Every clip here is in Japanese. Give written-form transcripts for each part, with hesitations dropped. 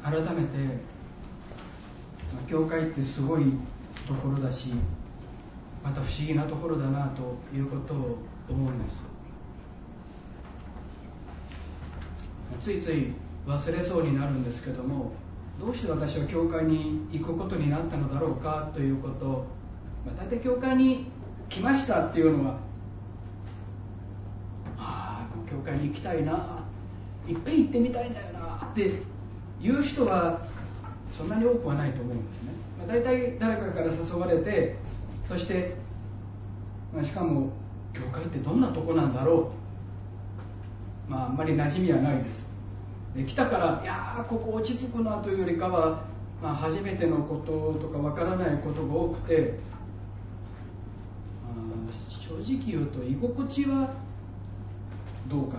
改めて教会ってすごいところだし、また不思議なところだなということを思うんです。ついつい忘れそうになるんですけども、どうして私は教会に行くことになったのだろうかということ、大体教会に来ましたっていうのは、教会に行きたいな、いっぺん行ってみたいんだよなっていう人はそんなに多くはないと思うんですね。大体誰かから誘われて、そして、しかも教会ってどんなとこなんだろう、あんまり馴染みはないです。で来たから、いやここ落ち着くなというよりかは、初めてのこととかわからないことが多くて、正直言うと居心地はどうかな、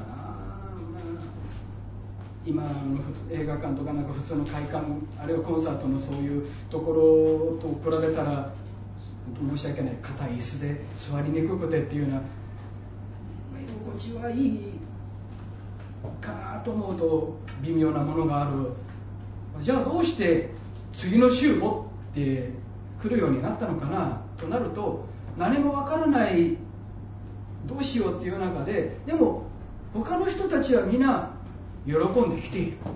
今の映画館とか普通の会館、あるいはコンサートのそういうところと比べたら申し訳ない、硬い椅子で座りにくくてっていうような、居心地はいいかなと思うと微妙なものがある。じゃあどうして次の週もって来るようになったのかなとなると、何もわからない、どうしようっていう中で、でも他の人たちは皆喜んできている。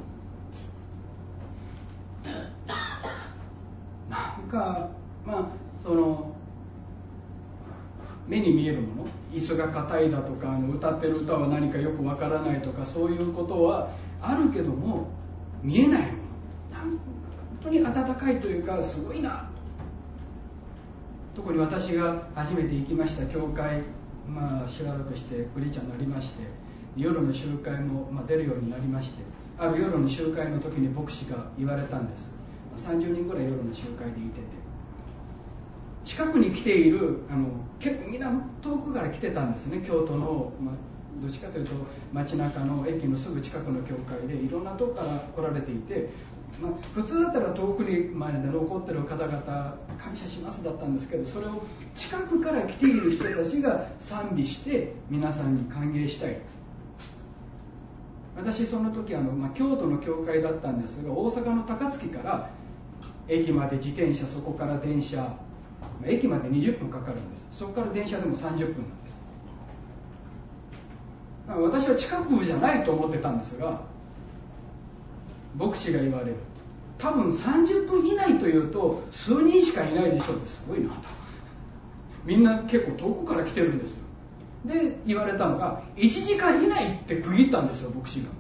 なんかその目に見えるもの、椅子が硬いだとか、歌ってる歌は何かよくわからないとか、そういうことはあるけども、見えないもの、本当に温かいというか、すごいな。特に私が初めて行きました教会、しばらくしてクリスチャンになりまして、夜の集会も出るようになりまして、ある夜の集会の時に牧師が言われたんです。30人ぐらい夜の集会でいてて、近くに来ている結構みんな遠くから来てたんですね。京都の、どっちかというと街中の駅のすぐ近くの教会で、いろんなとこから来られていて、普通だったら遠くに前で残っている方々感謝しますだったんですけど、それを近くから来ている人たちが賛美して皆さんに歓迎したい。私その時京都の教会だったんですが、大阪の高槻から駅まで自転車、そこから電車、駅まで20分かかるんです。そこから電車でも30分なんです。私は近くじゃないと思ってたんですが、牧師が言われる、多分30分以内というと数人しかいないでしょうって、すごいなと。みんな結構遠くから来てるんですよ。で言われたのが、1時間以内って区切ったんですよ、牧師が。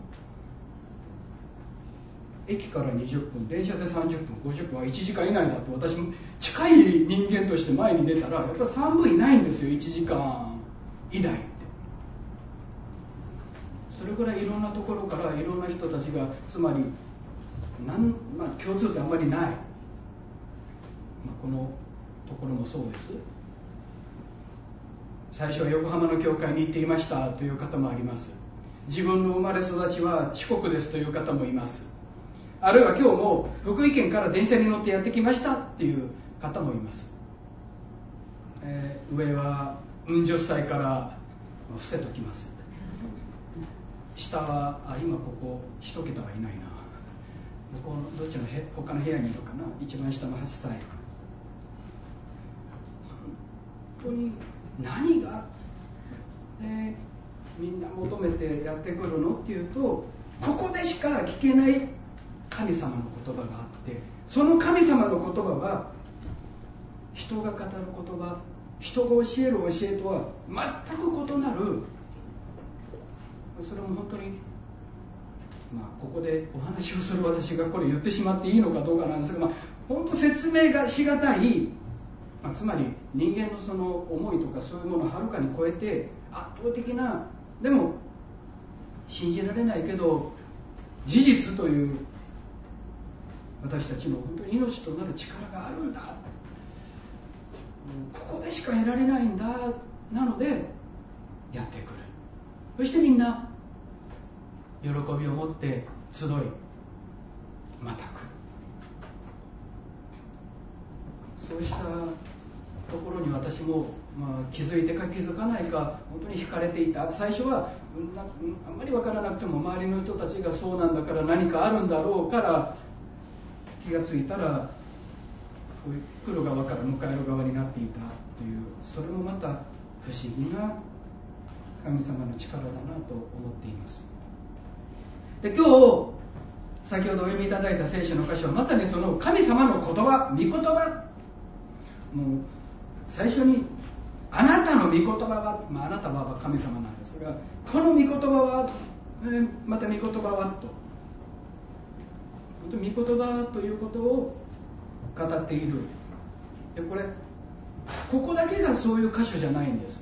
駅から20分、電車で30分、50分は1時間以内だって、私も近い人間として前に出たら、やっぱり3分いないんですよ、1時間以内って。それぐらいいろんなところからいろんな人たちが、つまり共通ってあんまりない、このところもそうです。最初は横浜の教会に行っていましたという方もあります。自分の生まれ育ちは四国ですという方もいます。あるいは今日も福井県から電車に乗ってやってきましたっていう方もいます。上は10歳から伏せときます。下は今ここ1桁はいないな、向こうのどっちの他の部屋にいるかな、一番下の8歳。本当に何が、みんな求めてやってくるのっていうと、ここでしか聞けない神様の言葉があって、その神様の言葉は人が語る言葉、人が教える教えとは全く異なる。それも本当に、ここでお話をする私がこれ言ってしまっていいのかどうかなんですが、本当説明がしがたい、つまり人間のその思いとかそういうものをはるかに超えて圧倒的な、でも信じられないけど事実という、私たちの本当に命となる力があるんだ、ここでしか得られないんだ、なのでやってくる。そしてみんな喜びを持って集い、また来る。そうしたところに私も、気づいてか気づかないか本当に惹かれていた。最初はあんまり分からなくても、周りの人たちがそうなんだから何かあるんだろうから気がついたら来る側から迎える側になっていたという、それもまた不思議な神様の力だなと思っています。で、今日先ほどお読みいただいた聖書の箇所はまさにその神様の言葉、御言葉、もう最初にあなたの御言葉は、あなたは神様なんですが、この御言葉は、また御言葉はと、御言葉ということを語っている。で、ここだけがそういう箇所じゃないんです。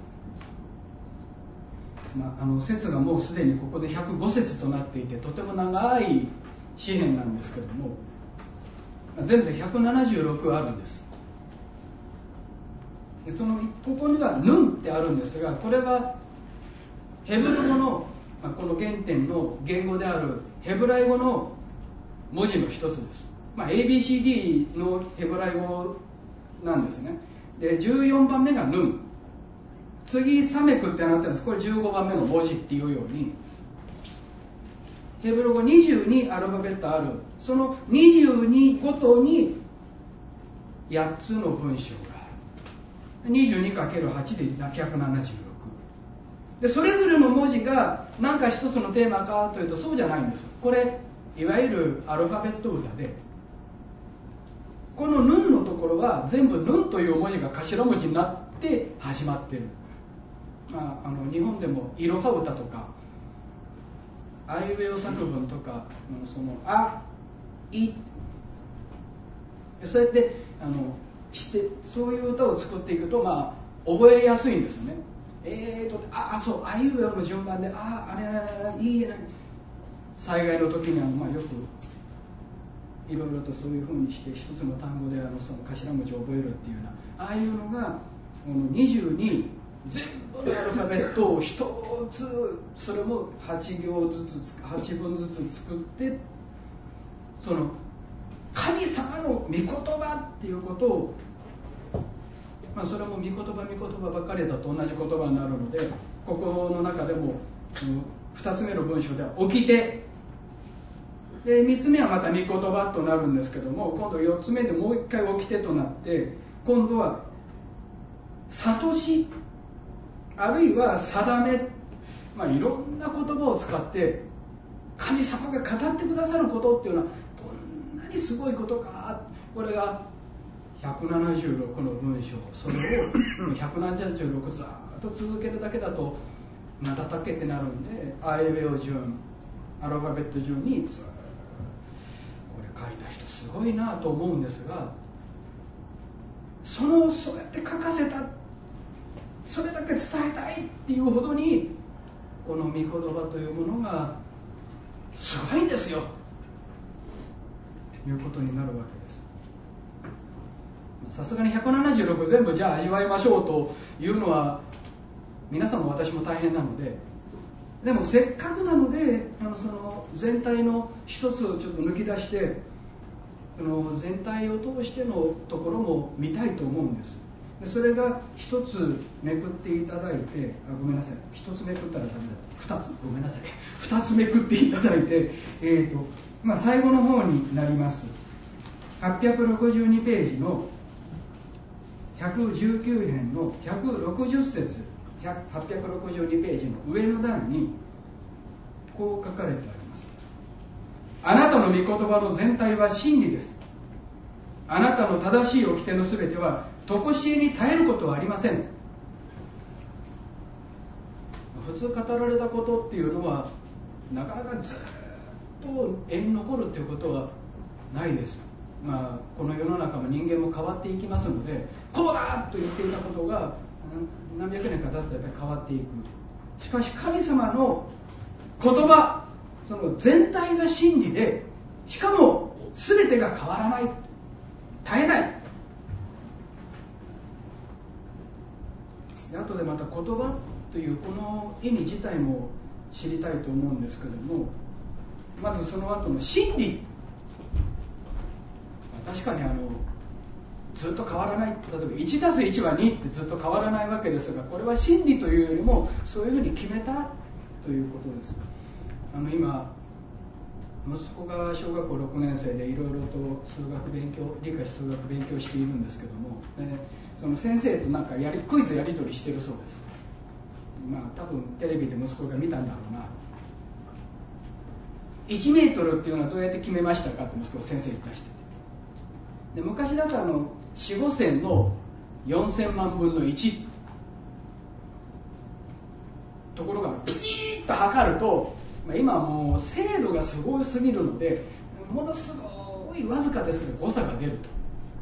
節がもうすでにここで105節となっていて、とても長い詩篇なんですけども、全部で176あるんです。で、ここにはヌンってあるんですが、これはヘブル語の、この原点の言語であるヘブライ語の文字の一つです。ABCD のヘブライ語なんですね。で、14番目がヌン、次サメクってなってるんです。これ15番目の文字っていうように、ヘブル語22アルファベットある、その22ごとに8つの文章がある。 22×8 で176で、それぞれの文字が何か一つのテーマかというとそうじゃないんです。これいわゆるアルファベット歌で、このヌンのところは全部ヌンという文字が頭文字になって始まってる。日本でもいろは歌とかあいうえお作文とか、そのあいそうやってしてそういう歌を作っていくと、覚えやすいんですよね。そうあいうえおの順番であれいいね、災害の時にはよくいろいろとそういうふうにして一つの単語でその頭文字を覚えるっていうような、ああいうのがこの22全部のアルファベットを一つ、それも8行ずつ8分ずつ作って、その神様の御言葉っていうことを、それも御言葉ばかりだと同じ言葉になるので、ここの中でも2つ目の文章では起きて、で3つ目はまた御言葉となるんですけども、今度4つ目でもう一回起きてとなって、今度は諭し、あるいは定め、いろんな言葉を使って神様が語ってくださることっていうのはこんなにすごいことか。これが176の文章、それを176ずっと続けるだけだとなだたけってなるんで、あいうえお順、アルファベット順にずっと、これ書いた人すごいなと思うんですが、そうやって書かせた、それだけ伝えたいっていうほどにこの御言葉というものがすごいんですよということになるわけです。さすがに176全部じゃあ味わいましょうというのは皆さんも私も大変なので、でもせっかくなのでその全体の一つをちょっと抜き出して、全体を通してのところも見たいと思うんです。でそれが一つめくっていただいて、ごめんなさい、一つめくったらダメだ、二つめくっていただいて、最後の方になります862ページの119編の160節、862ページの上の段にこう書かれてあります。あなたの御言葉の全体は真理です。あなたの正しい掟のすべては常しえに絶えることはありません。普通語られたことっていうのはなかなかずっと永遠に残るっていうことはないです。この世の中も人間も変わっていきますので、こうだと言っていたことが何百年か経つとやっぱり変わっていく。しかし神様の言葉、その全体が真理で、しかも全てが変わらない、絶えない。で後でまた言葉というこの意味自体も知りたいと思うんですけども、まずその後の真理、確かにずっと変わらない、例えば 1+1 は2ってずっと変わらないわけですが、これは真理というよりもそういうふうに決めたということです。今息子が小学校6年生でいろいろと理科数学勉強しているんですけども、その先生となんかクイズやり取りしてるそうです。多分テレビで息子が見たんだろうな。1メートルっていうのはどうやって決めましたかって息子が先生に出してて、で昔だと4、5千の4000万分の1、ところがピチッと測ると、今もう精度がすごすぎるのでものすごいわずかですが誤差が出ると、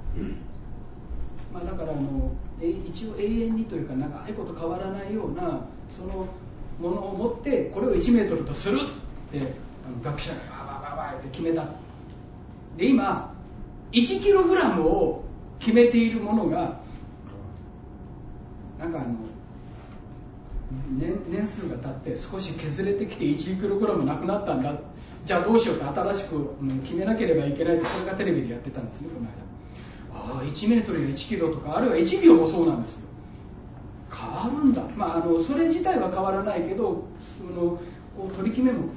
だから一応永遠にというか長いこと変わらないようなそのものを持ってこれを1メートルとするって学者がバーって決めた。で今1キログラムを決めているものがなんか年数が経って少し削れてきて1キログラムなくなったんだ、じゃあどうしようって新しく決めなければいけないって、それがテレビでやってたんですね、この間。1メートルや1キロとかあるいは1秒もそうなんですよ。変わるんだ、それ自体は変わらないけどこう取り決めも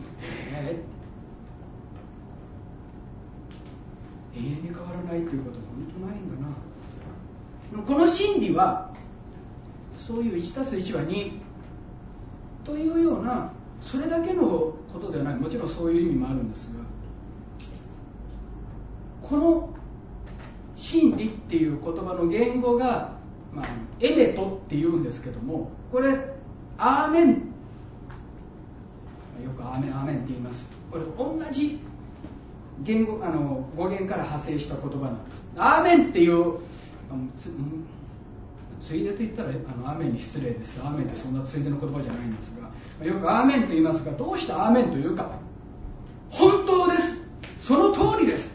永遠に変わらないっていうことは本当ないんだな。この真理はそういう 1+1 は2というようなそれだけのことではない。もちろんそういう意味もあるんですが、この真理っていう言葉の言語が、エメトっていうんですけども、これアーメン、よくアーメンアーメンって言います。これ同じ言語語源から派生した言葉なんです。アーメンっていうついでと言ったらアーメンに失礼です。アーメンってそんなついでの言葉じゃないんですが、よくアーメンと言いますが、どうしてアーメンというか、本当です、その通りです、